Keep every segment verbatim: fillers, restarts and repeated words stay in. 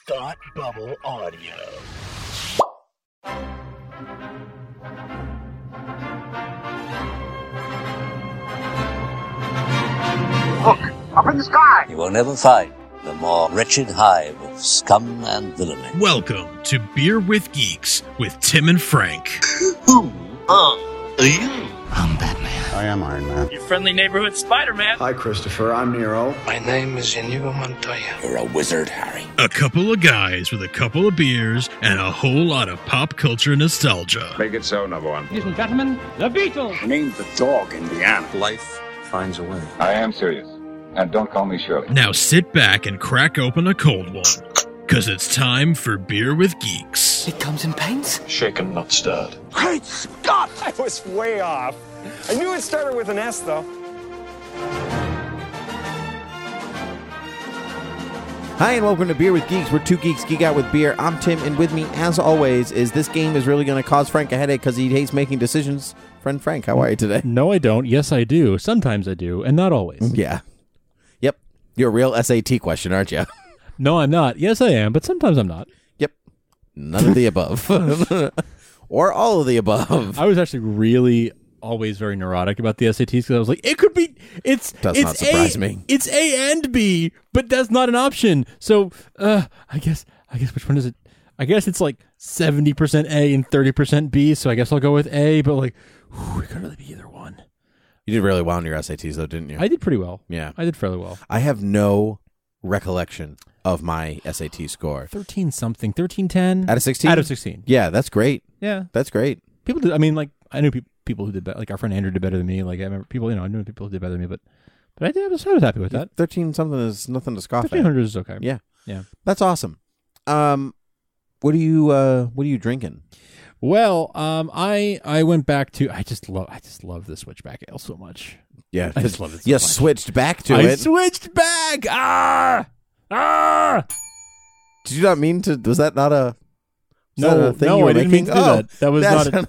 Thought Bubble Audio. Look, up in the sky! You will never find the more wretched hive of scum and villainy. Welcome to Beer with Geeks with Tim and Frank. Who are you? I'm Batman. I am Iron Man. Your friendly neighborhood Spider-Man. Hi, Christopher. I'm Nero. My name is Inigo Montoya. You're a wizard, Harry. A couple of guys with a couple of beers and a whole lot of pop culture nostalgia. Make it so, number one. Ladies and gentlemen, the Beatles. Name's the dog, Indiana. Life finds a way. I am serious. And don't call me Shirley. Now sit back and crack open a cold one, because it's time for Beer with Geeks. It comes in pints? Shaken, not stirred. Great Scott! I was way off. I knew it started with an S, though. Hi, and welcome to Beer with Geeks, where two geeks geek out with beer. I'm Tim, and with me, as always, is this game is really going to cause Frank a headache because he hates making decisions. Friend Frank, how are you today? No, I don't. Yes, I do. Sometimes I do, and not always. Yeah. Yep. You're a real S A T question, aren't you? No, I'm not. Yes, I am, but sometimes I'm not. Yep. None of the above. Or all of the above. I was actually really always very neurotic about the S A Ts because I was like, it could be, it's, Does it's not surprise A, me. It's A and B, but that's not an option. So, uh, I guess, I guess which one is it? I guess it's like seventy percent A and thirty percent B, so I guess I'll go with A, but like, whew, it could really be either one. You did really well in your S A Ts, though, didn't you? I did pretty well. Yeah. I did fairly well. I have no recollection of my S A T score. thirteen something, thirteen ten Out of sixteen? Out of sixteen. Yeah, that's great. Yeah. That's great. People did, I mean, like, I knew pe- people who did better. Like, our friend Andrew did better than me. Like, I remember people, you know, I knew people who did better than me, but but I, did, I, was, I was happy with that. thirteen something is nothing to scoff fifteen at. hundred is okay. Yeah. Yeah. That's awesome. Um, what are you, uh, what are you drinking? Well, um, I I went back to, I just love, I just love the Switchback Ale so much. Yeah. I just love it so You much. switched back to I it. switched back! Ah! Ah! Did you not mean to, was that not a, was No, that a thing no, you were I didn't making? mean to do Oh, that. That was that's not a-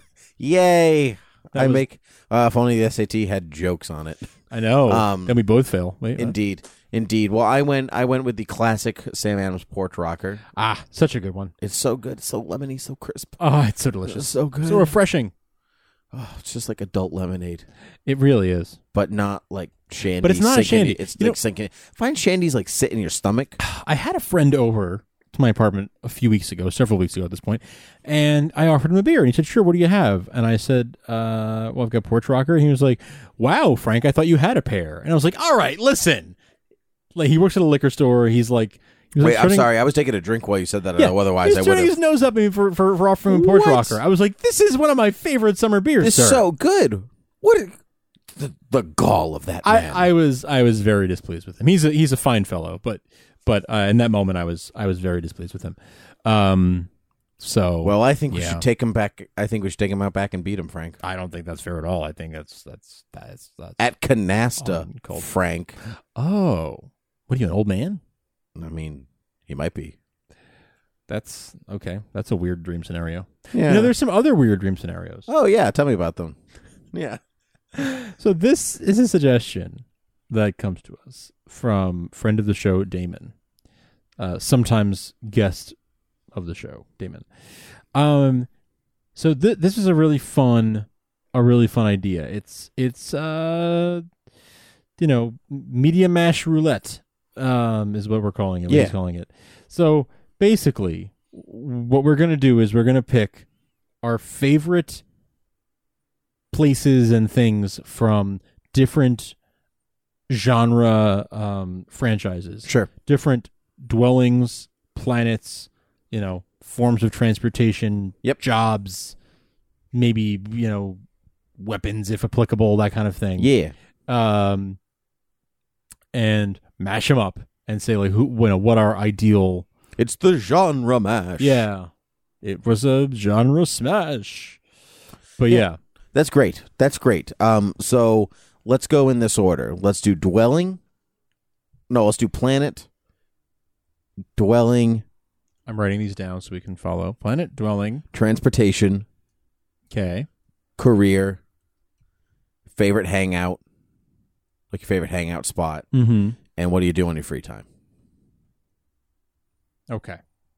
Yay. That I was- make, uh, if only the S A T had jokes on it. I know. Um, then we both fail. Wait, what? Indeed. Indeed. Well, I went I went with the classic Sam Adams Porch Rocker. Ah, such a good one. It's so good. It's so lemony, so crisp. Oh, it's so delicious. It's so good. So refreshing. Oh, it's just like adult lemonade, It really is. but not like shandy. But it's not a sinking- shandy. It's You like know- sinking. Find shandies like sit in your stomach. I had a friend over to my apartment a few weeks ago, several weeks ago at this point, and I offered him a beer, and he said, "Sure, what do you have?" And I said, uh, "Well, I've got Porch Rocker." And he was like, "Wow, Frank, I thought you had a pair." And I was like, "All right, listen." Like, he works at a liquor store. He's like, he was Wait, like I'm turning- sorry. I was taking a drink while you said that. Yeah, Uh, otherwise, he I was would turning his have. nose up at me for, for, for offering him Porch What? Rocker. I was like, "This is one of my favorite summer beers, It's sir." so good. What is, the the gall of that man? I, I was I was very displeased with him. He's a he's a fine fellow, but but uh, in that moment I was I was very displeased with him. Um, so well, I think we yeah. should take him back. I think we should take him out back and beat him, Frank. I don't think that's fair at all. I think that's that's that's that's At Canasta, on cold. Frank. Oh, what are you, an old man? I mean, he might be. That's okay. That's a weird dream scenario. Yeah. You know, there's some other weird dream scenarios. Oh yeah, tell me about them. Yeah. So this is a suggestion that comes to us from friend of the show, Damon, uh, sometimes guest of the show, Damon. Um, so th- this is a really fun, a really fun idea. It's it's uh, you know, media mash roulette, um, is what we're calling it. What Yeah. he's calling it. So basically, what we're gonna do is we're gonna pick our favorite places and things from different genre um, franchises. Sure. Different dwellings, planets, you know, forms of transportation, Yep. jobs, maybe, you know, weapons if applicable, that kind of thing. Yeah. Um, and mash them up and say, like, who, you know, what our ideal. It's the genre mash. Yeah. It was a genre smash. But Yeah. yeah. That's great. That's great. Um, so let's go in this order. Let's do dwelling. No, let's do planet, dwelling, I'm writing these down so we can follow. Planet, dwelling. transportation, Okay. career, favorite hangout, like your favorite hangout spot, Mm-hmm. and what do you do on your free time? Okay.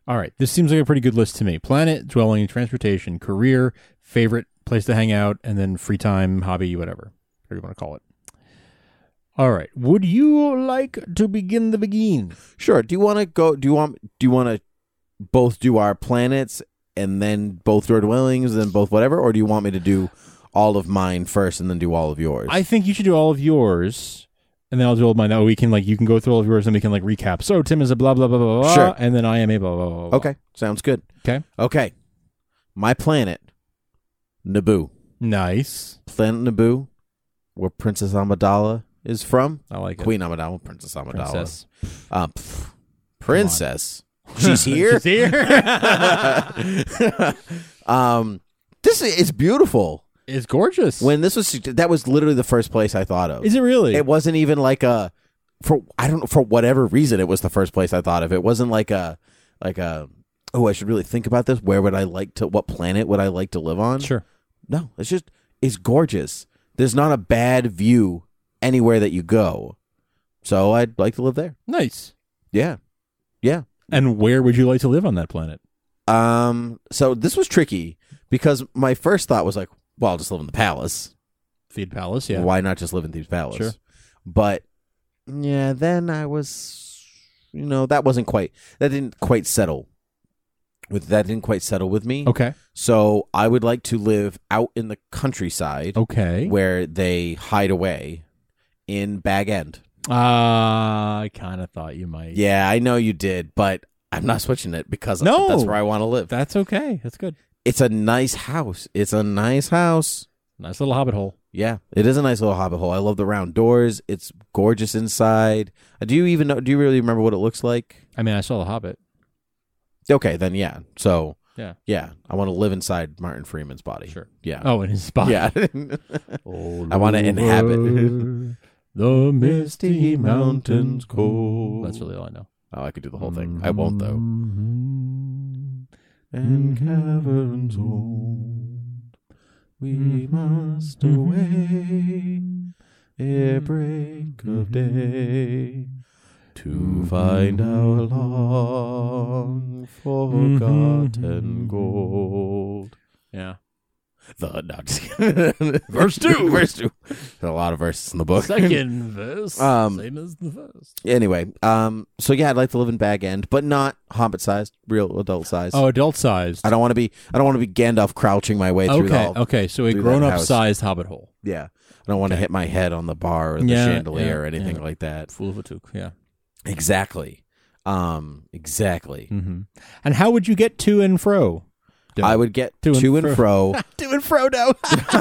All right. This seems like a pretty good list to me. Planet, dwelling, transportation, career, favorite place to hang out, and then free time, hobby, whatever. Whatever you want to call it. All right. Would you like to begin the begin? Sure. Do you want to go? Do you want? Do you want to both do our planets and then both do our dwellings, and then both whatever, or do you want me to do all of mine first and then do all of yours? I think you should do all of yours, and then I'll do all of mine. That way we can like you can go through all of yours, and we can like recap. So Tim is a blah blah blah blah blah, sure, and then I am a blah blah blah. blah. Okay, sounds good. Okay. Okay. My planet, Naboo. Nice. Planet Naboo, where Princess Amidala is from. I like Queen it. Amidala, Princess Amidala. Princess. Uh, pff, princess. She's here. She's here. um, this is it's beautiful. It's gorgeous. When this was that was literally the first place I thought of. Is it really? It wasn't even like a for I don't know for whatever reason it was the first place I thought of. It wasn't like a like a oh I should really think about this. Where would I like to? What planet would I like to live on? Sure. No, it's just it's gorgeous. There's not a bad view anywhere that you go, so I'd like to live there. Nice. Yeah, yeah. And where would you like to live on that planet? Um. So this was tricky because my first thought was like, well, I'll just live in the palace. Theed Palace, yeah. Why not just live in Thieves Palace? Sure. But yeah, then I was, you know, that wasn't quite, that didn't quite settle. With that didn't quite settle with me. Okay. So I would like to live out in the countryside. Okay. Where they hide away in Bag End. Uh, I kind of thought you might. Yeah, I know you did, but I'm not switching it because no, that's where I want to live. That's okay. That's good. It's a nice house. It's a nice house. Nice little hobbit hole. Yeah, it is a nice little hobbit hole. I love the round doors. It's gorgeous inside. Uh, do you even know? Do you really remember what it looks like? I mean, I saw the Hobbit. Okay, then yeah. So yeah, yeah. I want to live inside Martin Freeman's body. Sure. Yeah. Oh, in his body. Yeah. I want to inhabit the misty mountains cold. That's really all I know. Oh, I could do the whole thing. I won't though. And caverns old, we must away ere break of day to find our long forgotten gold. Yeah. The no, just kidding. Verse two. Verse two. There's a lot of verses in the book. Second verse. Um, same as the first. Anyway, um, so yeah, I'd like to live in Bag End, but not Hobbit sized, real adult sized. Oh, adult sized. I don't want to be. I don't want to be Gandalf crouching my way through. Okay. the, Okay. So a through grown that up house. sized hobbit hole. Yeah, I don't want to Okay. hit my head on the bar or the Yeah, chandelier yeah, or anything yeah. like that. Fool of a toque. Yeah. Exactly. Um. Exactly. Mm-hmm. And how would you get to and fro? I would get to, To and and fro. to and fro now.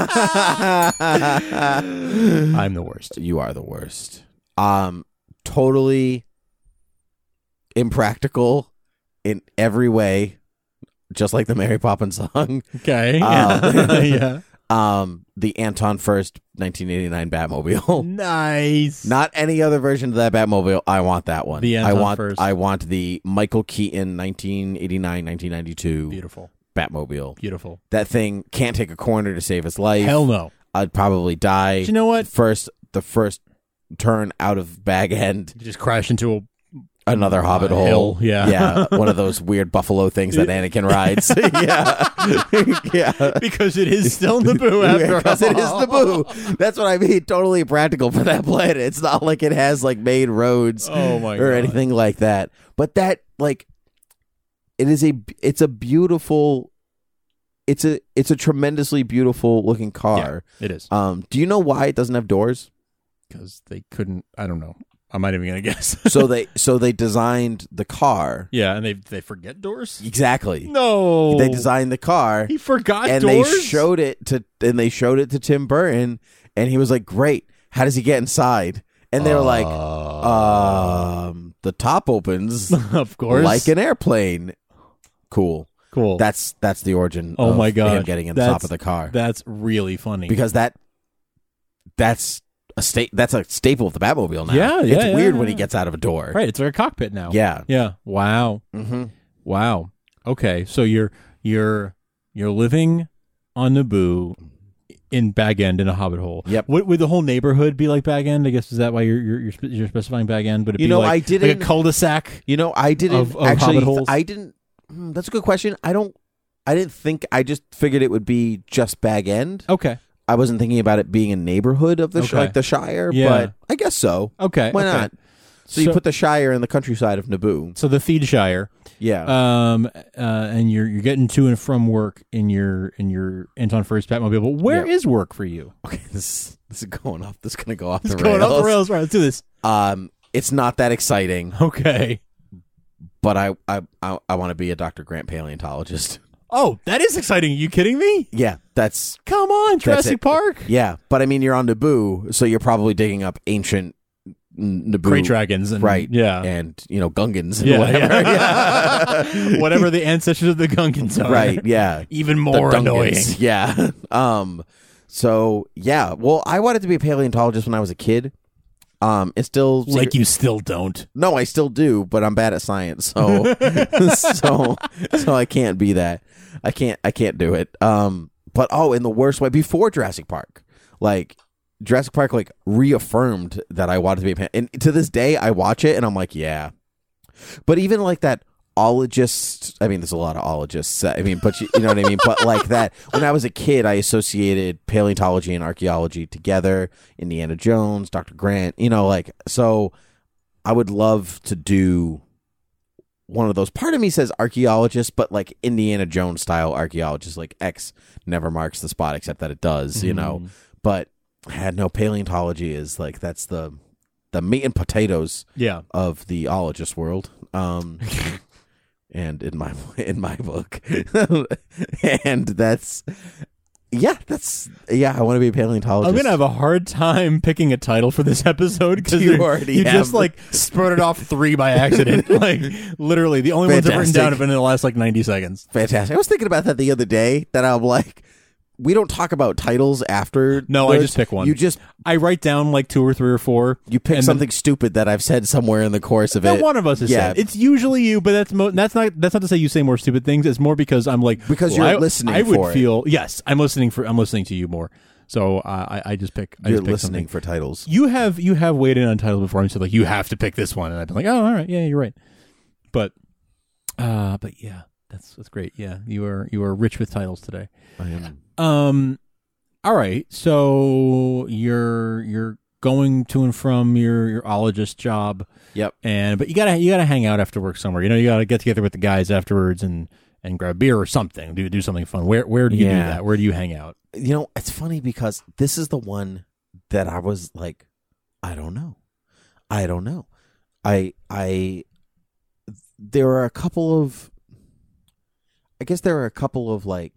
I'm the worst. You are the worst. Um, totally impractical in every way, just like the Mary Poppins song. Okay. Um, yeah. Um, the Anton First nineteen eighty-nine Batmobile. Nice. Not any other version of that Batmobile. I want that one. The I Anton want. First. I want the Michael Keaton nineteen eighty-nine nineteen ninety-two Beautiful. Batmobile. Beautiful. That thing can't take a corner to save its life. Hell no. I'd probably die. But you know what? First, the first turn out of Bag End, You just crash into a another Hobbit Uh, hole. hill, yeah. yeah, one of those weird buffalo things that Anakin rides. yeah, yeah. because it is still Naboo after Because all. it is Naboo. That's what I mean. Totally practical for that planet. It's not like it has like made roads Oh my or God. anything like that. But that like it is a it's a beautiful it's a it's a tremendously beautiful looking car. Yeah, it is. Um, do you know why it doesn't have doors? Because they couldn't. I don't know. I'm not even gonna guess. so they so they designed the car. yeah, and they they forget doors. Exactly. No, They designed the car. He forgot and doors. they showed it to and they showed it to Tim Burton, and he was like, "Great, how does he get inside?" And they were like, "Um, the top opens, of course, like an airplane." Cool, cool. That's that's the origin. oh of my god, him getting in the That's- top of the car That's really funny because that that's a sta- That's a staple of the Batmobile now. Yeah, yeah, It's yeah, weird yeah. when he gets out of a door. right. It's like a cockpit now. Yeah. yeah. Wow, Mm-hmm. wow. Okay, so you're you're you're living on Naboo in Bag End in a hobbit hole. Yep. Would, would the whole neighborhood be like Bag End? I guess is that why you're you're you're, spe- you're specifying Bag End? Would it You be know, like, I didn't- like a cul-de-sac? You know, I didn't Of- of actually. Hobbit holes? I didn't Mm, that's a good question. I don't. I didn't think. I just figured it would be just Bag End. Okay. I wasn't thinking about it being a neighborhood of the sh- Okay. like the Shire, Yeah. but I guess so. Okay. Why okay. not? So, you So- put the Shire in the countryside of Naboo. So the Theed Shire. Yeah. Um. Uh. And you're you're getting to and from work in your in your Anton First Batmobile. But where Yeah. is work for you? Okay. This this is going off. This is going to go off It's the going rails. off the rails. Right. Let's do this. Um. It's not that exciting, Okay. but I I I, I want to be a Doctor Grant paleontologist. Oh, that is exciting. Are you kidding me? Yeah. That's Come on, Jurassic it. Park. yeah. But I mean, you're on Naboo, so you're probably digging up ancient N- Naboo. Great dragons. And, Right. Yeah. And, you know, Gungans and Yeah, whatever. yeah. Whatever the ancestors of the Gungans are. Right. Yeah. Even The more annoying. Dungans. Yeah. Um, so, yeah. Well, I wanted to be a paleontologist when I was a kid. Um, it's still Like you still don't. No, I still do, but I'm bad at science, so so so I can't be that. I can't I can't do it. Um, but oh, in the worst way, before Jurassic Park, like Jurassic Park, like reaffirmed that I wanted to be a pan- and to this day, I watch it and I'm like, yeah. But even like that ologist, I mean, there's a lot of ologists. I mean, but you, you know what I mean. But like that, when I was a kid, I associated paleontology and archaeology together. Indiana Jones, Doctor Grant, you know, like so. I would love to do one of those. Part of me says archaeologist, but like Indiana Jones style archaeologist, like X never marks the spot, except that it does, you know. But I had no paleontology is like that's the the meat and potatoes Yeah. of the ologist world. Um, and in my in my book, and that's yeah, that's yeah. I want to be a paleontologist. I'm gonna have a hard time picking a title for this episode because You you, already you have. just like spurted off three by accident. Like literally, the only ones I've written Fantastic. down have been in the last like ninety seconds. Fantastic. I was thinking about that the other day. That I'm like, we don't talk about titles after. No, I this. just pick one. You just I write down like two or three or four. you pick and something stupid that I've said somewhere in the course of That it. one of us has Yeah. said. It's usually you, but that's mo- that's not that's not to say you say more stupid things. It's more because I'm like Because well, you're I, listening I would for it. feel yes, I'm listening for I'm listening to you more. So uh, I I just pick. I You're just pick listening something. for titles. You have you have weighed in on titles before and said like you have to pick this one, and I've been like, oh, all right, yeah, you're right. But uh, but yeah, that's that's great. Yeah, you are you are rich with titles today. I am. Um, all right, so you're you're going to and from your your ologist job. Yep. And but you gotta you gotta hang out after work somewhere. You know, you gotta get together with the guys afterwards and and grab beer or something. Do do something fun. Where where do you Yeah. do that? Where do you hang out? You know, it's funny because this is the one that I was like, I don't know. I don't know. I I there are a couple of I guess there are a couple of like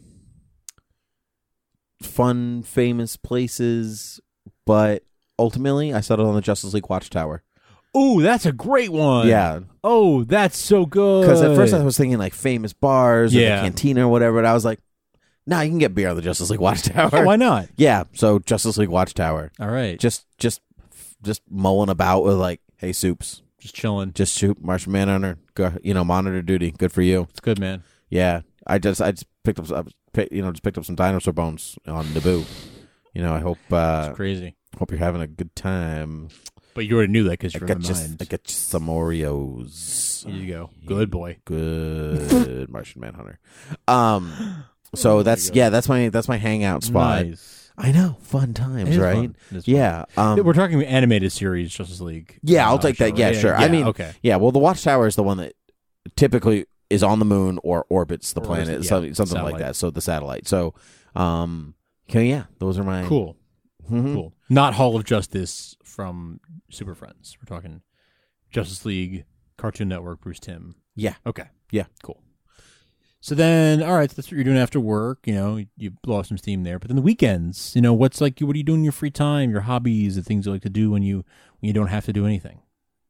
fun, famous places, but ultimately I settled on the Justice League Watchtower. Oh, that's a great one. Yeah. Oh, that's so good. Because at first I was thinking like famous bars or Yeah. the cantina or whatever, but I was like, nah, you can get beer on the Justice League Watchtower. Yeah, why not? Yeah, so Justice League Watchtower. All right. Just just just mulling about with like, hey, Soups. Just chilling. Just shoot Martian Manhunter. Go, you know, monitor duty. Good for you. It's good, man. Yeah. I just I just picked up I pick- you know, just picked up some dinosaur bones on Naboo. You know, I hope uh It's crazy. hope you're having a good time. But you already knew that because I you're got in you, my mind. I got you some Oreos. Here you go. Good boy. Good Martian Manhunter. Um so that's yeah, that's my that's my hangout spot. Nice. I know, fun It times, is right? fun. It is fun. Yeah. Um We're talking animated series, Justice League. Yeah, I'll uh, take that. show. Yeah, sure. I mean, okay. Yeah, well, the Watchtower is the one that typically is on the moon or orbits the Or is planet, it- yeah, something, something like satellite. that. So the satellite. So, um, okay, yeah, those are my Cool. Mhm. Cool. Not Hall of Justice from Super Friends. We're talking Justice League, Cartoon Network, Bruce Timm. Yeah. Okay. Yeah. Cool. So then, all right, so that's what you're doing after work. You know, you, you blow off some steam there. But then the weekends, you know, what's like, what are you doing in your free time, your hobbies, the things you like to do when you when you don't have to do anything?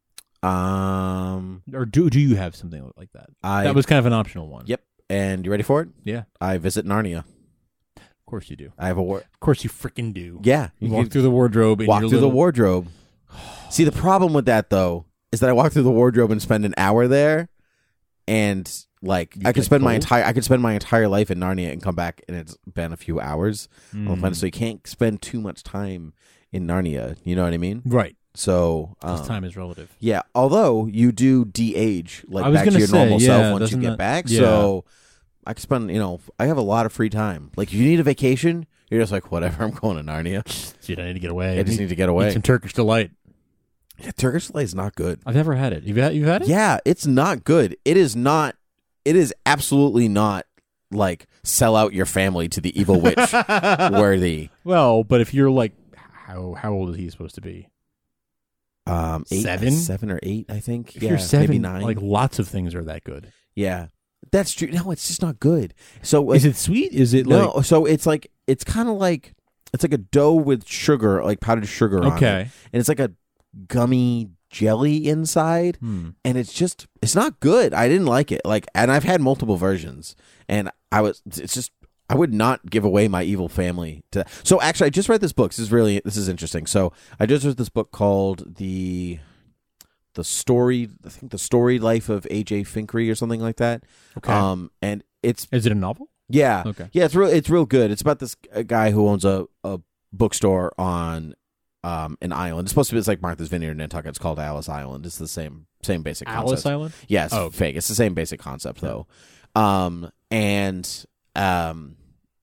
Um, Or do do you have something like that? I that was kind of an optional one. Yep. And you ready for it? Yeah. I visit Narnia. Of course you do. I have a war. Of course you freaking do. Yeah, You, you walk could through the wardrobe. And walk your through little, the wardrobe. See, the problem with that though is that I walk through the wardrobe and spend an hour there, and like You I could get spend my cold? entire I could spend my entire life in Narnia and come back and it's been a few hours. Mm. So you can't spend too much time in Narnia. You know what I mean? Right. So um, Because time is relative. Yeah, although you do de-age, like I was back to gonna your say, normal yeah, self once you doesn't get that- back. yeah. So I can spend, you know, I have a lot of free time. Like if you need a vacation, you're just like, whatever, I'm going to Narnia. Dude, I need to get away. I just need, need to get away. Need some Turkish delight. Yeah, Turkish delight is not good. I've never had it. You've had, you've had it? Yeah, it's not good. It is not. It is absolutely not like sell out your family to the evil witch worthy. Well, but if you're like, how how old is he supposed to be? Um, eight, Seven? seven or eight, I think. If yeah, you're seven, maybe nine. like lots of things are that good. Yeah, that's true. No, it's just not good. So like, Is it sweet? Is it no? like So it's like it's kind of like it's like a dough with sugar, like powdered sugar on it, okay? and it's like a gummy jelly inside, Hmm. and it's just it's not good. I didn't like it. Like, and I've had multiple versions, and I was it's just I would not give away my evil family to. So actually, I just read this book. This is really this is interesting. So I just read this book called the the story. I think the story life of A J Finkery or something like that. Okay. Um, and it's Is it a novel? yeah, Okay. yeah. It's real. It's real good. It's about this uh, guy who owns a a bookstore on um an island. It's supposed to be it's like Martha's Vineyard in Nantucket. It's called Alice Island. It's the same same basic Alice concept. Island? Yeah, it's Oh, okay. fake. It's the same basic concept though. Um and um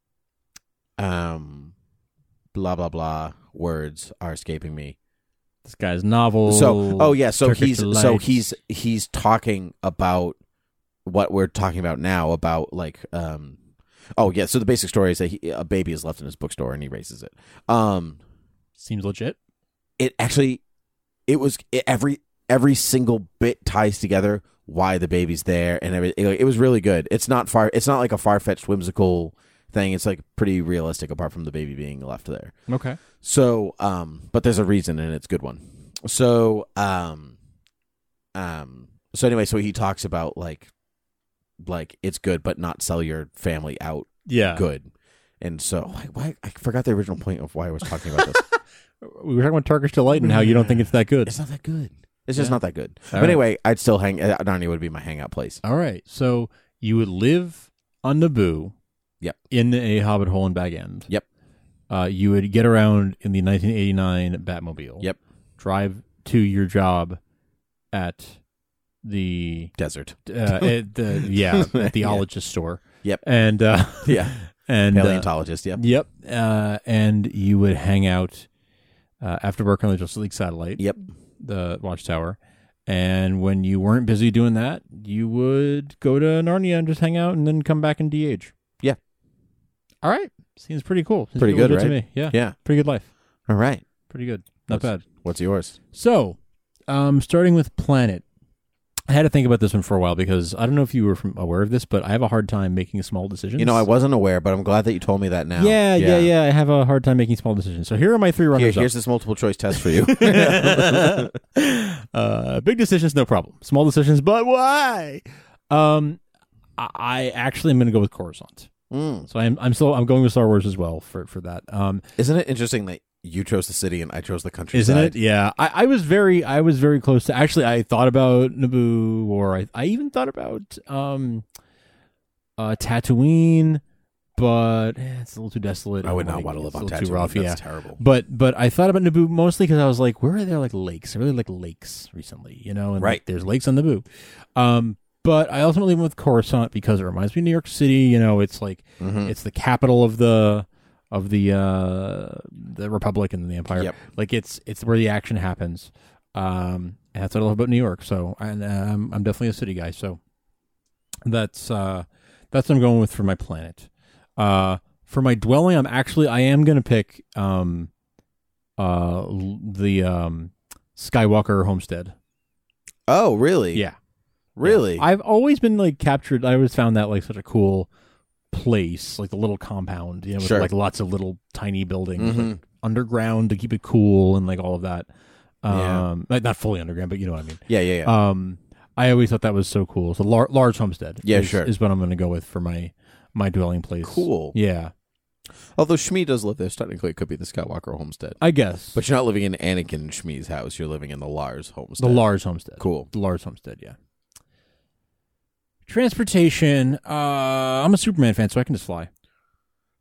um blah blah blah words are escaping me. This guy's novel. So oh yeah, so Turkish he's so delight. he's he's talking about what we're talking about now about like um oh yeah, so the basic story is that he, a baby is left in his bookstore and he raises it. Um Seems legit. it actually it was it, every every single bit ties together why the baby's there and everything. It, it was really good. It's not far it's not like a far-fetched whimsical thing. It's like pretty realistic apart from the baby being left there. Okay. So um but there's a reason and it's a good one. So um um so anyway, so he talks about like like it's good but not sell your family out Yeah. good. And so why, why I forgot the original point of why I was talking about this. We were talking about Turkish delight and how you don't think it's that good. It's not that good. It's just Yeah. not that good. All but right. anyway, I'd still hang. Uh, Narnia would be my hangout place. All right. So you would live on Naboo. Yep. In a hobbit hole in Bag End. Yep. Uh, you would get around in the nineteen eighty-nine Batmobile. Yep. Drive to your job at the Desert. uh, at the yeah at the Yeah. ologist store. Yep. And uh, Yeah. and uh, Paleontologist. Yep. Yep. Uh, and you would hang out uh, after work on the Justice League satellite. Yep. The Watchtower. And when you weren't busy doing that, you would go to Narnia and just hang out and then come back and de-age. Yeah. All right. Seems pretty cool. Seems Pretty good, to right? me. Yeah. Yeah. Pretty good life. All right. Pretty good. Not What's- bad. What's yours? So, um, starting with Planet. I had to think about this one for a while because I don't know if you were from, aware of this, but I have a hard time making small decisions. You know, I wasn't aware, but I'm glad that you told me that now. Yeah, yeah, yeah. I have a hard time making small decisions. So here are my three Here, runners here's up. this multiple choice test for you. uh, big decisions, no problem. Small decisions, but why? Um, I, I actually am going to go with Coruscant. Mm. So I'm I'm still I'm going with Star Wars as well for for that. Um, Isn't it interesting that you chose the city and I chose the countryside? isn't it? Yeah. I, I was very I was very close to. Actually, I thought about Naboo, or I I even thought about um, uh, Tatooine, but eh, it's a little too desolate. I would not Like, want to live it's a on little Tatooine. Too rough, That's yeah. terrible. But but I thought about Naboo mostly because I was like, where are there like lakes? I really like lakes recently, you know, and Right. like, there's lakes on Naboo. Um, but I ultimately went with Coruscant because it reminds me of New York City. You know, it's like Mhm. it's the capital of the of the uh, the Republic and the Empire. Yep. Like it's it's where the action happens. Um, and that's what I love about New York. So and um, I'm definitely a city guy. So that's uh, that's what I'm going with for my planet. Uh, for my dwelling, I'm actually I am gonna pick um, uh, l- the um, Skywalker homestead. Oh, really? Yeah, Really? Yeah. I've always been like captured. I always found that like such a cool place, like the little compound, you know, with Sure. like lots of little tiny buildings Mhm. like, underground to keep it cool and like all of that. Yeah. Um, like, not fully underground, but you know what I mean. Yeah, yeah, yeah. Um, I always thought that was so cool. So lar- large homestead, Yeah, is, sure. is what I'm going to go with for my my dwelling place. Cool. Yeah, Although Shmi does live there, so technically it could be the Skywalker homestead. I guess. But you're not living in Anakin and Shmi's house. You're living in the Lars homestead. The Lars homestead. Cool. The Lars homestead. Yeah. Transportation. Uh, I'm a Superman fan, so I can just fly.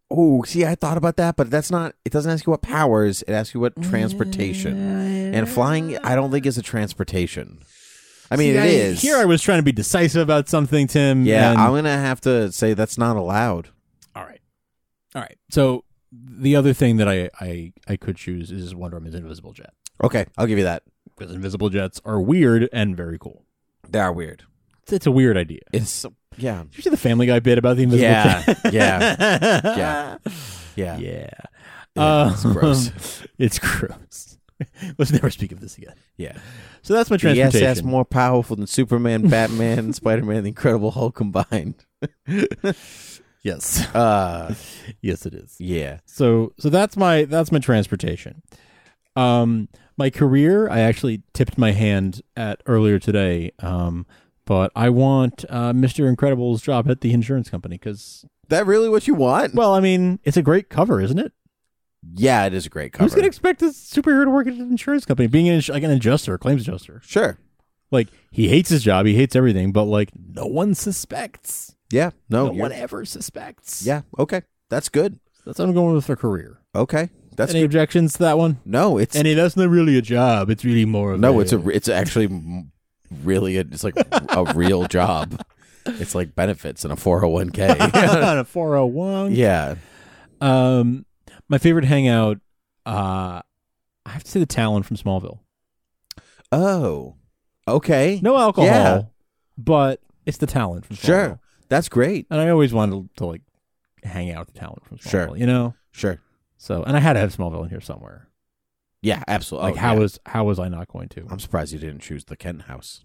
Oh, see, I thought about that, but that's not. It doesn't ask you what powers. It asks you what transportation. And flying, I don't think is a transportation. I mean, See, it I, is. Here I was trying to be decisive about something, Tim. Yeah, and- I'm gonna have to say that's not allowed. All right. All right. So the other thing that I, I, I could choose is Wonder Woman's invisible jet. Okay, I'll give you that. Because invisible jets are weird and very cool. They are weird. It's, it's a weird idea. It's so, yeah, Did you see the Family Guy bit about the invisible yeah, jet? yeah, yeah, yeah, Yeah. Yeah, Um, it's gross. It's gross. Let's never speak of this again. Yeah. So that's my Yes, transportation. that's more powerful than Superman, Batman, Spider-Man, the Incredible Hulk combined. Yes. Uh, yes, it is. yeah. So so that's my that's my transportation. Um, my career, I actually tipped my hand at earlier today. Um, but I want uh, Mister Incredible's job at the insurance company because, That really what you want? well, I mean, it's a great cover, isn't it? Yeah, it is a great cover. Who's gonna expect a superhero to work at an insurance company, being an, like an adjuster, a claims adjuster? Sure. Like he hates his job, he hates everything, but like no one suspects. Yeah. No. no you're- one ever suspects. Yeah. Okay. That's good. That's what I'm going with for career. Okay. That's Any good. objections to that one? No, it's Any that's not really a job. It's really more of no, a, it's a it's actually m- really a, it's like a real job. It's like benefits and a four oh one k. on a four oh one. Yeah. Um, my favorite hangout. Uh, I have to say the Talon from Smallville. Oh. Okay. No alcohol, Yeah. but it's the Talon from Smallville. Sure. That's great. And I always wanted to, to like hang out with the Talon from Smallville. Sure. You know. Sure. So, and I had to have Smallville in here somewhere. Yeah, absolutely. Like, Oh, how yeah. was how was I not going to? I'm surprised you didn't choose the Kent house.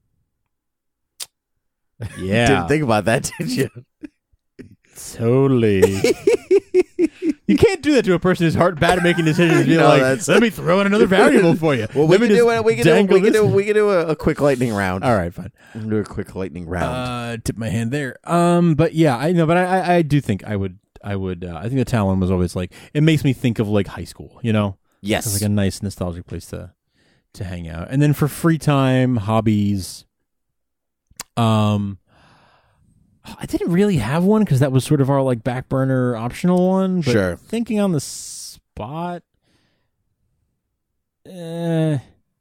Yeah, Didn't think about that, did you? totally. You can't do that to a person who's hard bad at making decisions. Be No, like, that's- let me throw in another variable for you. Well, we Let me can, do just it, we can do dangle we can this- do we can do a, a quick lightning round. All right, fine. We can do a quick lightning round. Uh, tip my hand there. Um, but yeah, I know, but I, I, I do think I would, I would, uh, I think the Talon was always like, it makes me think of like high school, you know? yes. It's like a nice nostalgic place to, to hang out. And then for free time, hobbies, um, I didn't really have one because that was sort of our like back burner optional one. But Sure. thinking on the spot, eh,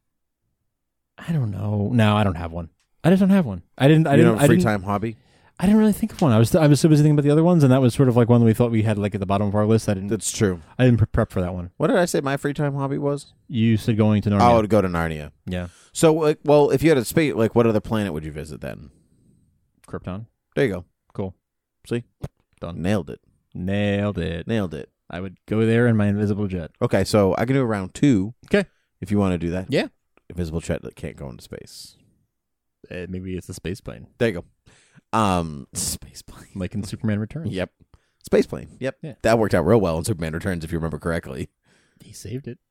I don't know. No, I don't have one. I just don't have one. I didn't. I you didn't. know, a I free didn't, time hobby. I didn't really think of one. I was I was so busy thinking about the other ones, and that was sort of like one that we thought we had like at the bottom of our list. I didn't. That's true. I didn't pre- prep for that one. What did I say my free time hobby was? You said going to Narnia. I would go to Narnia. Yeah, So, like, well, if you had a space, like, what other planet would you visit then? Krypton. There you go. Cool. See? Done. Nailed it. Nailed it. Nailed it. I would go there in my invisible jet. Okay, so I can do a round two. Okay. If you want to do that. Yeah. Invisible jet that can't go into space. Uh, maybe it's a space plane, There you go. Um, space plane. like in Superman Returns. Yep. Space plane. Yep. Yeah. That worked out real well in Superman Returns, if you remember correctly. He saved it.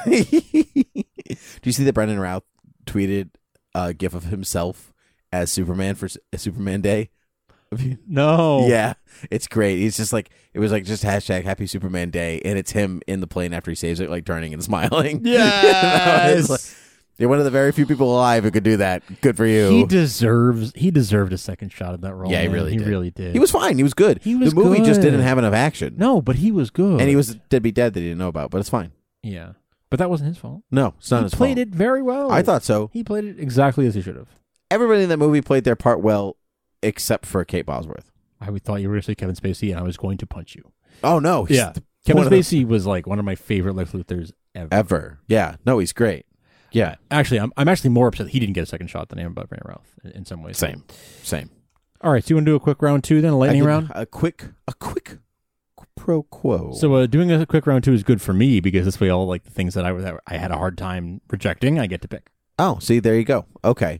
Do you see that Brendan Routh tweeted a gif of himself as Superman for S- Superman Day? Have you- No. Yeah, it's great. He's just like, it was like just hashtag Happy Superman Day, and it's him in the plane after he saves it, like turning and smiling. Yes. It's like, you're one of the very few people alive who could do that. Good for you. He deserves. He deserved a second shot at that role. Yeah, he man. really He did. really did. He was fine. He was good. He was the movie just good. didn't have enough action. No, but he was good. And he was deadbeat dead that he didn't know about, but it's fine. Yeah, but that wasn't his fault. No, it's not he his played fault. it very well. I thought so. he played it exactly as he should have. Everybody in that movie played their part well, except for Kate Bosworth. I thought you were going to say Kevin Spacey, and I was going to punch you. Oh no, he's Yeah, the- Kevin one of the- Spacey was like one of my favorite Lex Luthors ever. ever. Yeah, no, he's great. Yeah, Actually, I'm I'm actually more upset that he didn't get a second shot than I am about Brandon Routh in, in some ways. same, same. All right, so you want to do a quick round two then, a lightning I can- round? A quick, a quick pro quo. So uh, doing a quick round two is good for me because this way all like the things that I that I had a hard time rejecting, I get to pick. oh, see, there you go. Okay,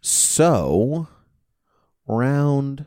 so round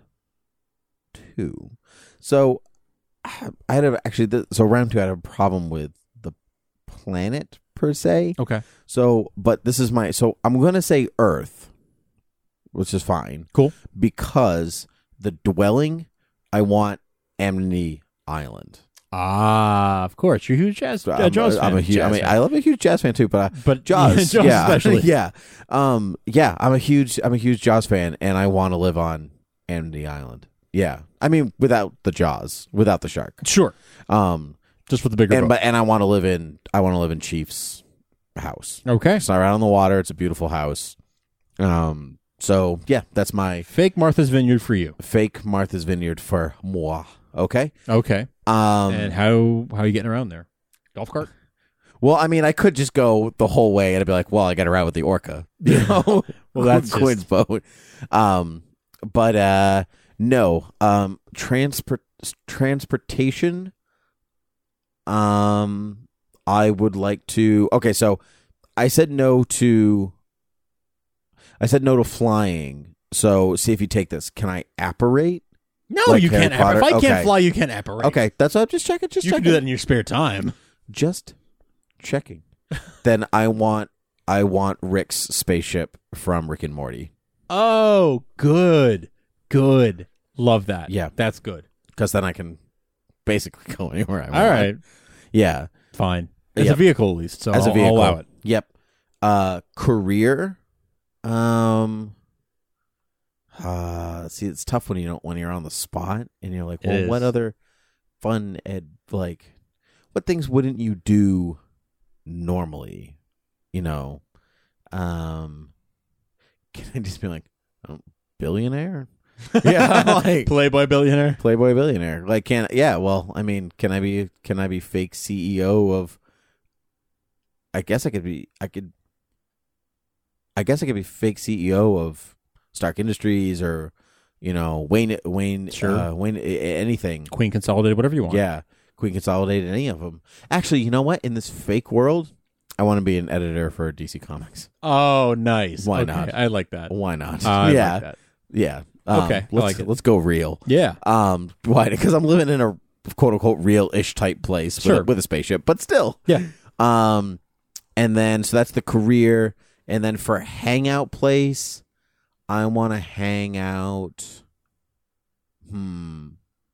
two. So I had a, actually th- so round two I had a problem with the planet per se. Okay. So, but this is my so I'm gonna say Earth, which is fine. Cool. Because the dwelling, I want Amity Island. Ah, of course. You're a huge jazz, uh, I'm, Jaws I'm fan. a huge. I Jazz mean, fan. I love a huge jazz fan too. But I, But Jaws, Jaws yeah, especially. yeah, um, yeah. I'm a huge, I'm a huge Jaws fan, and I want to live on Amity Island. Yeah, I mean, without the jaws, without the shark. Sure. Um, just with the bigger and boat. but and I want to live in I want to live in Chief's house. Okay. It's not right on the water. It's a beautiful house. Um. So yeah, that's my fake Martha's Vineyard for you. Fake Martha's Vineyard for moi. Okay. Okay. Um. And how how are you getting around there? Golf cart. Well, I mean, I could just go the whole way and I'd be like, well, I got to ride with the orca. You know? Well, that's Quinn's just... boat. Um, but uh, no. Um, transport transportation. Um, I would like to. Okay, so I said no to. I said no to flying. So see if you take this. Can I apparate? No, like you Harry can't. Apparate. If I okay. can't fly, you can't apparate. Okay, that's what. Just check it. Just you check can do it. that in your spare time. Just checking. Then I want I want Rick's spaceship from Rick and Morty. Oh, good, good. Love that. Yeah, that's good. Because then I can basically go anywhere I want. All right. Yeah. Fine. As yep. a vehicle, at least. So As I'll, a vehicle, I'll allow it. Yep. Uh, career. Um. Uh, see, it's tough when you don't when you're on the spot and you're like, well, It what is. other fun ed like, what things wouldn't you do normally? You know, um, can I just be like, oh, billionaire? Yeah, like Playboy billionaire, Playboy billionaire. Like, can yeah? Well, I mean, can I be? Can I be fake C E O of? I guess I could be. I could. I guess I could be fake C E O of Stark Industries or, you know, Wayne Wayne Sure. uh, Wayne anything. Queen Consolidated, whatever you want. Yeah, Queen Consolidated, any of them. Actually, you know what? In this fake world, I want to be an editor for D C Comics. Oh, nice. Why Okay, not? I like that. Why not? Uh, I yeah, like that. yeah. Um, Okay, I let's like it. let's go real. Yeah. Um, why? Because I'm living in a quote unquote real-ish type place Sure. with, a, with a spaceship, but still. Yeah. Um, and then so that's the career, and then for hangout place, I want to hang out. Hmm.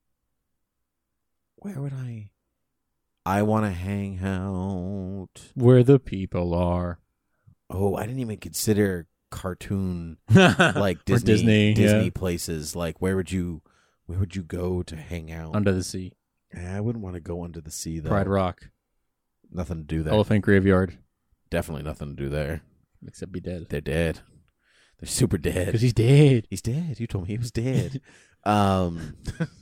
Where would I? I want to hang out where the people are. Oh, I didn't even consider cartoon like Disney Or Disney, Disney yeah. places. Like where would you where would you go to hang out? Under the Sea. Eh, I wouldn't want to go under the sea though. Pride Rock. Nothing to do there. Elephant Graveyard. Definitely nothing to do there. Except be dead. They're dead. They're super dead. Because he's dead. He's dead. You told me he was dead. um,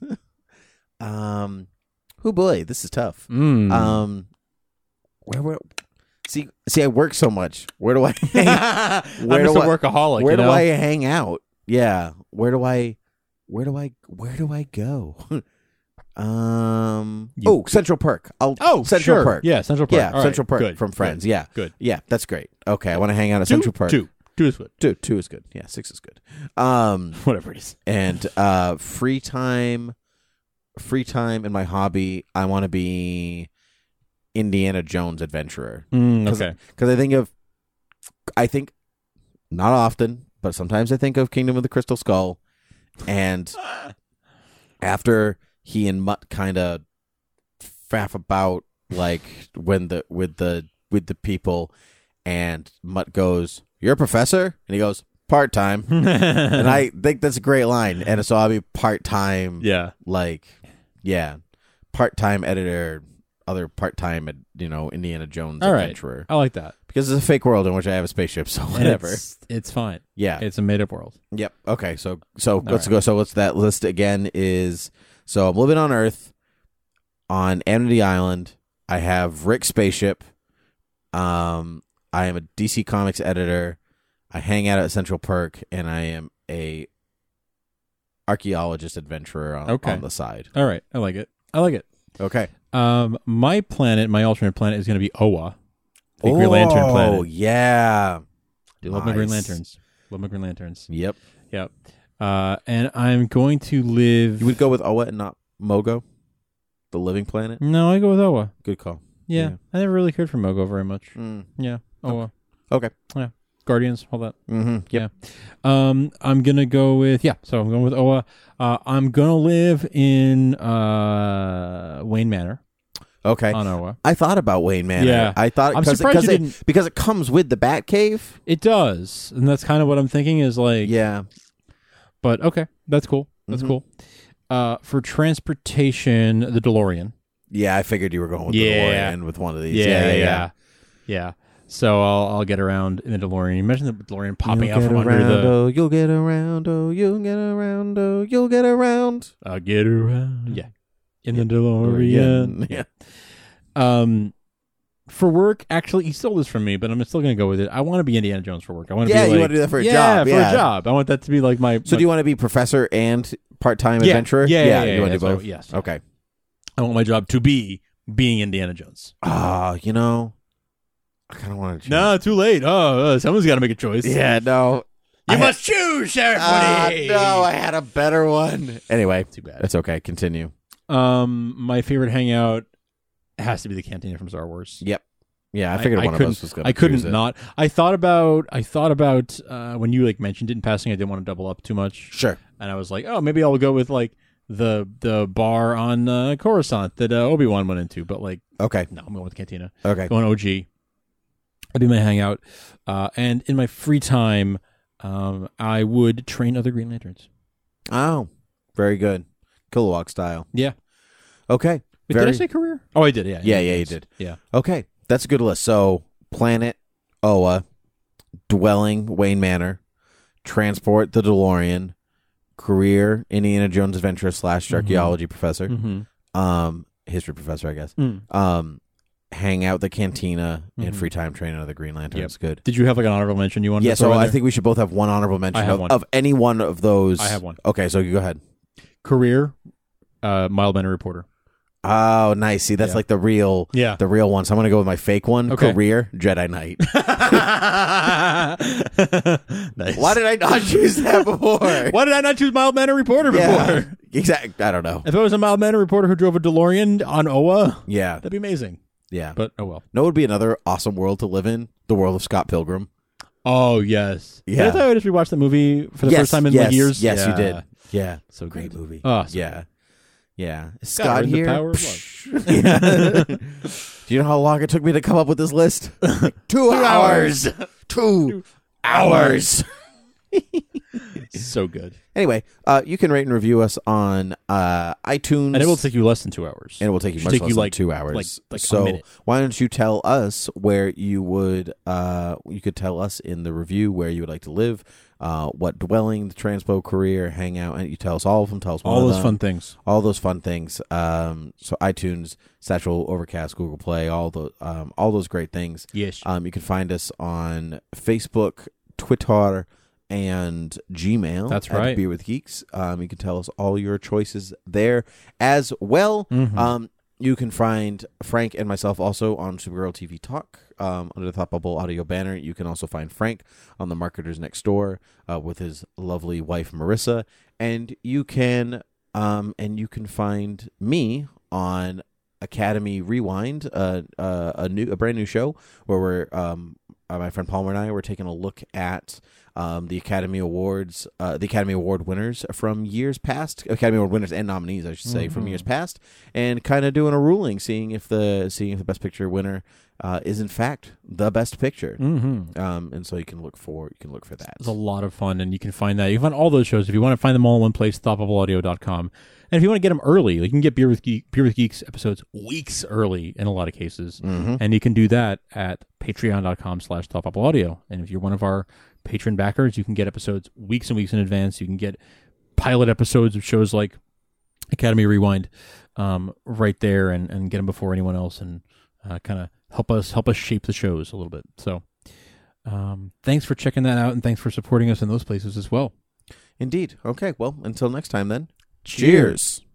um, oh boy, this is tough. Mm. Um, where where? See, see, I work so much. Where do I? Hang, I'm just do a I- workaholic. Where you do know? I hang out? Yeah. Where do I? Where do I? Where do I go? um. You- oh, Central Perk. I'll. Oh, Central sure. Perk. Yeah, Central Park. Yeah, All right. Central Perk Good. from Friends. Good. Yeah, Good. Yeah, that's great. Okay, I want to hang out at Two? Central Park. Two. Two is good. Two. Two is good. Yeah, six is good. Um, Whatever it is. and uh, free time, free time, and my hobby. I want to be Indiana Jones adventurer. Mm, Cause, okay. Because I think of, I think, not often, but sometimes I think of Kingdom of the Crystal Skull, and after he and Mutt kind of faff about, like when the with the with the people, and Mutt goes, "You're a professor," and he goes, "Part time," and I think that's a great line, and so I'll be part time. Yeah. Like, yeah, part time editor. Other part-time, you know, Indiana Jones All right. adventurer. I like that. Because it's a fake world in which I have a spaceship, so whatever. It's, it's fine. Yeah. It's a made-up world. Yep. Okay, so so let's right. go. So what's that list again is, so I'm living on Earth, on Amity Island. I have Rick's spaceship. Um, I am a D C Comics editor. I hang out at Central Perk, and I am a archaeologist adventurer on, Okay. on the side. All right. I like it. I like it. Okay. Um, my planet, my alternate planet, is going to be Oa, the Green Lantern Oh, planet. yeah. Do love my Green Nice. Lanterns. Love my Green Lanterns. Yep. Yep. Uh, and I'm going to live. You would go with Oa and not Mogo, the living planet? No, I go with Oa. Good call. Yeah, Yeah. I never really cared for Mogo very much. Mm. Yeah, Oa. Okay. Yeah, Guardians, all that. Mm-hmm. Yep. Yeah. Um, I'm gonna go with yeah. So I'm going with Oa. Uh, I'm gonna live in uh Wayne Manor Okay. on Oa. I thought about Wayne Manor. Yeah. I thought I'm because surprised because you it, didn't- because it comes with the Batcave. It does, and that's kind of what I'm thinking. Is like Yeah. But okay, that's cool. That's Mhm. cool. Uh, for transportation, the DeLorean. Yeah, I figured you were going with Yeah. the DeLorean with one of these. Yeah, Yeah, yeah, yeah. yeah. Yeah. So I'll I'll get around in the DeLorean. Imagine the DeLorean popping You'll out get from around, under the. oh, you'll get around, oh, you'll get around, oh, you'll get around. I'll get around. Yeah. In the DeLorean. Yeah. Um, for work, actually, he stole this from me, but I'm still going to go with it. I want to be Indiana Jones for work. I want to Yeah, be you like, wanna do that for a yeah, job, for yeah. a job. I want that to be like my. So my- do you want to be professor and part-time Yeah, adventurer? yeah, yeah, yeah, you want yeah, to do so, both? yes. Okay. I want my job to be being Indiana Jones. Ah, you know, I kind of want to. No, too late. Oh, uh, someone's got to make a choice. Yeah, no. You I must choose, Sheriff Ah, Woody. no, I had a better one. Anyway, Too bad. it's okay. Continue. Um, my favorite hangout has to be the cantina from Star Wars. Yep. Yeah, I figured I one of couldn't- us was going to I couldn't choose it. not. I thought about. I thought about uh, when you like mentioned it in passing. I didn't want to double up too much. Sure. And I was like, oh, maybe I'll go with like the the bar on uh, Coruscant that uh, Obi-Wan went into. But like, Okay. no, I'm going with the cantina. Okay. Going O G. That'd be my hangout. Uh, and in my free time, um, I would train other Green Lanterns. Oh, very good. Kilowog style. Yeah. Okay. Wait, very... Did I say career? Oh, I did. Yeah. Yeah, yeah, you did. Yeah. Okay. That's a good list. So, planet, Oa, dwelling, Wayne Manor, transport, the DeLorean, career, Indiana Jones adventure slash archaeology professor, Mm-hmm. um, history professor, I guess. Mm. Um, hang out the cantina and Mhm. free time train another Green Lantern. Yep. It's good. Did you have like an honorable mention you wanted Yeah, to throw so in I there? think we should both have one honorable mention I have of, one. of any one of those. I have one. Okay, so you go ahead. Career, uh, mild mannered reporter. Oh, nice. See, that's Yeah. like the real, Yeah. the real one. So I'm gonna go with my fake one. Okay. Career, Jedi Knight. Nice. Why did I not choose that before? Why did I not choose mild mannered reporter before? Yeah, exactly. I don't know. If it was a mild mannered reporter who drove a DeLorean on Oa, Yeah, that'd be amazing. yeah. But oh well. No, it would be another awesome world to live in. The world of Scott Pilgrim. Oh yes. Yeah. Did I tell you I just rewatched the movie for the Yes, first time in yes, like years? Yes, Yeah. you did. Yeah, So great good. movie. Oh, so yeah, yeah. Is Scott Scott in the here? power of love. Yeah. Do you know how long it took me to come up with this list? Two hours. Two hours. So good. Anyway, uh, you can rate and review us on uh, iTunes. And it will take you less than two hours. And it will take you Should much take less you than like two hours. Like, like so a minute. why don't you tell us where you would? Uh, you could tell us in the review where you would like to live, uh, what dwelling, the transpo career, hangout, and you tell us all of them. Tell us one All of those them. fun things. All those fun things. Um, so iTunes, Satchel, Overcast, Google Play, all the um, all those great things. Yes. Um, you can find us on Facebook, Twitter, and Gmail. That's at right. Beer with Geeks. Um, you can tell us all your choices there as well. Mhm. Um, you can find Frank and myself also on Supergirl T V Talk um, under the Thought Bubble audio banner. You can also find Frank on the Marketers Next Door uh, with his lovely wife Marissa, and you can um, and you can find me on Academy Rewind, uh, uh, a new, a brand new show where we're um, uh, my friend Palmer and I were taking a look at um, the Academy Awards, uh, the Academy Award winners from years past, Academy Award winners and nominees, I should say, Mm-hmm. from years past, and kind of doing a ruling, seeing if the seeing if the Best Picture winner uh, is in fact the Best Picture. Mm-hmm. Um, and so you can look for you can look for that. It's a lot of fun, and you can find that. You can find all those shows if you want to find them all in one place. thought bubble audio dot com. And if you want to get them early, you can get Beer with Geek, Beer with Geeks episodes weeks early in a lot of cases, Mhm. and you can do that at patreon dot com slash thought bubble audio. And if you're one of our patron backers, you can get episodes weeks and weeks in advance. You can get pilot episodes of shows like Academy Rewind um, right there, and, and get them before anyone else, and uh, kind of help us help us shape the shows a little bit. So, um, thanks for checking that out, and thanks for supporting us in those places as well. Indeed. Okay. Well, until next time then. Cheers. Cheers.